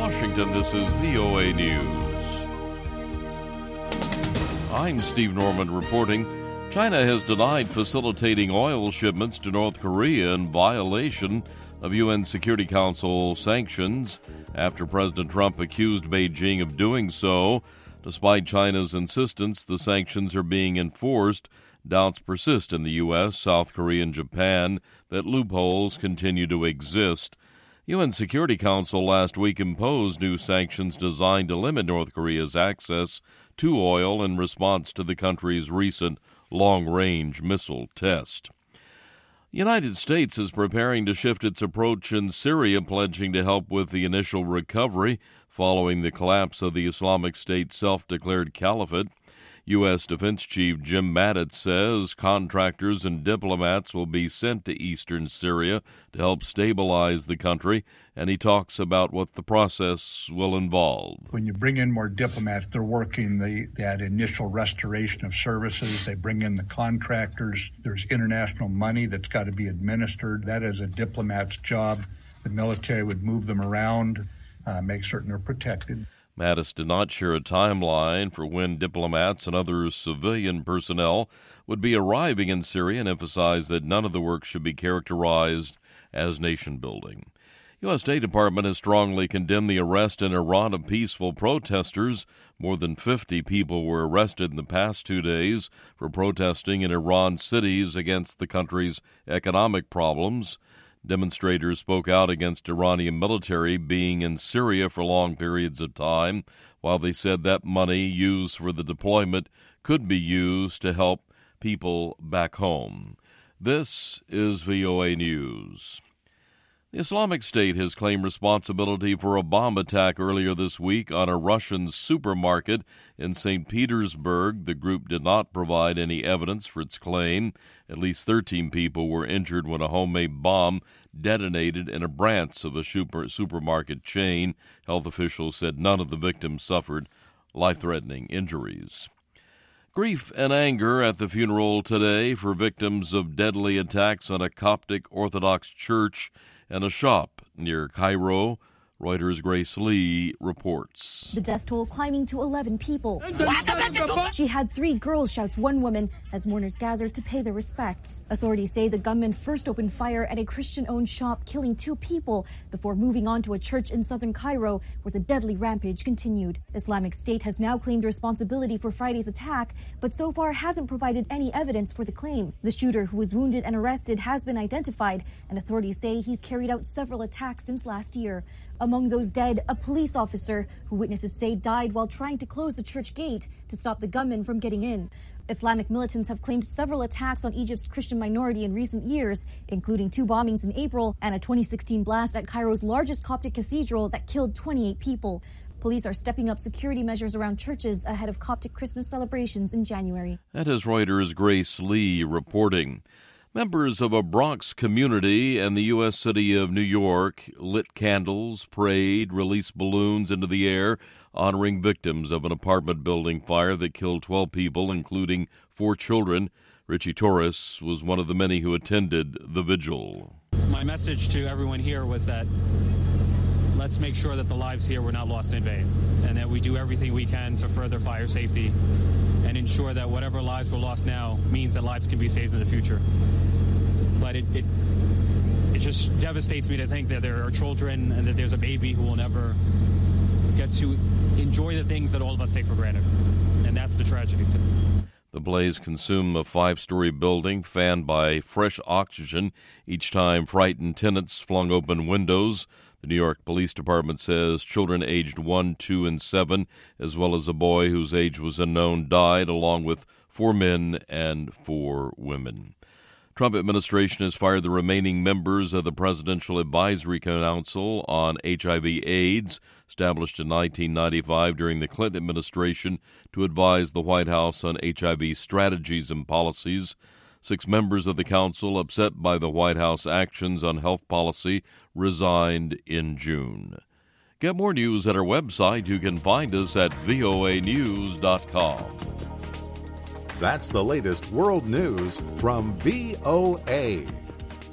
Washington, this is VOA News. I'm Steve Norman reporting. China has denied facilitating oil shipments to North Korea in violation of UN Security Council sanctions after President Trump accused Beijing of doing so. Despite China's insistence the sanctions are being enforced, doubts persist in the U.S., South Korea, and Japan that loopholes continue to exist. UN Security Council last week imposed new sanctions designed to limit North Korea's access to oil in response to the country's recent long-range missile test. The United States is preparing to shift its approach in Syria, pledging to help with the initial recovery following the collapse of the Islamic State self-declared caliphate. U.S. Defense Chief Jim Mattis says contractors and diplomats will be sent to eastern Syria to help stabilize the country, and he talks about what the process will involve. When you bring in more diplomats, they're working that initial restoration of services. They bring in the contractors. There's international money that's got to be administered. That is a diplomat's job. The military would move them around, make certain they're protected. Mattis did not share a timeline for when diplomats and other civilian personnel would be arriving in Syria and emphasized that none of the work should be characterized as nation-building. U.S. State Department has strongly condemned the arrest in Iran of peaceful protesters. More than 50 people were arrested in the past 2 days for protesting in Iran cities against the country's economic problems. Demonstrators spoke out against Iranian military being in Syria for long periods of time, while they said that money used for the deployment could be used to help people back home. This is VOA News. The Islamic State has claimed responsibility for a bomb attack earlier this week on a Russian supermarket in St. Petersburg. The group did not provide any evidence for its claim. At least 13 people were injured when a homemade bomb detonated in a branch of a supermarket chain. Health officials said none of the victims suffered life-threatening injuries. Grief and anger at the funeral today for victims of deadly attacks on a Coptic Orthodox church and a shop near Cairo. Reuters' Grace Lee reports. The death toll climbing to 11 people. She had 3 girls, shouts one woman, as mourners gathered to pay their respects. Authorities say the gunman first opened fire at a Christian-owned shop, killing 2 people, before moving on to a church in southern Cairo, where the deadly rampage continued. Islamic State has now claimed responsibility for Friday's attack, but so far hasn't provided any evidence for the claim. The shooter, who was wounded and arrested, has been identified, and authorities say he's carried out several attacks since last year. Among those dead, a police officer who witnesses say died while trying to close the church gate to stop the gunman from getting in. Islamic militants have claimed several attacks on Egypt's Christian minority in recent years, including 2 bombings in April and a 2016 blast at Cairo's largest Coptic cathedral that killed 28 people. Police are stepping up security measures around churches ahead of Coptic Christmas celebrations in January. That is Reuters' Grace Lee reporting. Members of a Bronx community and the U.S. city of New York lit candles, prayed, released balloons into the air, honoring victims of an apartment building fire that killed 12 people, including 4 children. Richie Torres was one of the many who attended the vigil. My message to everyone here was that let's make sure that the lives here were not lost in vain, and that we do everything we can to further fire safety and ensure that whatever lives were lost now means that lives can be saved in the future. But it just devastates me to think that there are children and that there's a baby who will never get to enjoy the things that all of us take for granted. And that's the tragedy too. The blaze consumed a 5-story building fanned by fresh oxygen each time frightened tenants flung open windows. The New York Police Department says children aged 1, 2, and 7, as well as a boy whose age was unknown, died, along with 4 men and 4 women. Trump administration has fired the remaining members of the Presidential Advisory Council on HIV/AIDS, established in 1995 during the Clinton administration to advise the White House on HIV strategies and policies. 6 members of the council, upset by the White House actions on health policy, resigned in June. Get more news at our website. You can find us at voanews.com. That's the latest world news from VOA.